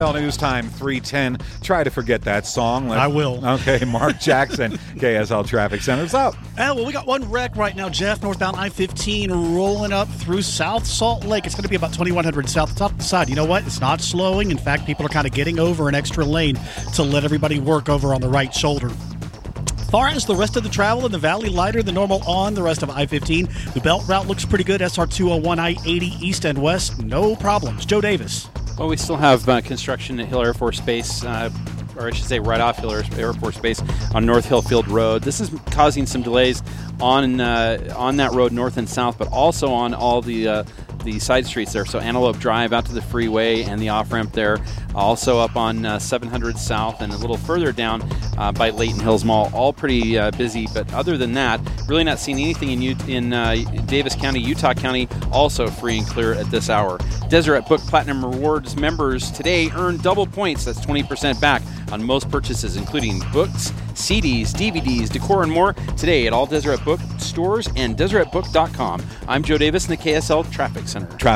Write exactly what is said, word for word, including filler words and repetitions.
News Time three ten. Try to forget that song. Let's, I will. Okay, Mark Jackson, K S L Traffic Center's up. Uh, well, we got one wreck right now, Jeff, northbound I fifteen rolling up through South Salt Lake. It's going to be about twenty-one hundred south. It's off the side. You know what? It's not slowing. In fact, people are kind of getting over an extra lane to let everybody work over on the right shoulder. Far as the rest of the travel in the valley, lighter than normal on the rest of I fifteen. The belt route looks pretty good. S R two oh one, I eighty, east and west, no problems. Joe Davis. Well, we still have uh, construction at Hill Air Force Base, uh, or I should say right off Hill Air Force Base on North Hill Field Road. This is causing some delays on uh, on that road north and south, but also on all the uh, the side streets there. So Antelope Drive out to the freeway and the off-ramp there. Also up on uh, seven hundred South and a little further down uh, by Layton Hills Mall. All pretty uh, busy, but other than that, really not seeing anything in U- in uh, Davis County, Utah County, also free and clear at this hour. Deseret Book Platinum Rewards members today earn double points. That's twenty percent back on most purchases, including books, C Ds, D V Ds, decor, and more today at all Deseret Book stores and deseret book dot com. I'm Joe Davis in the K S L Traffic Center.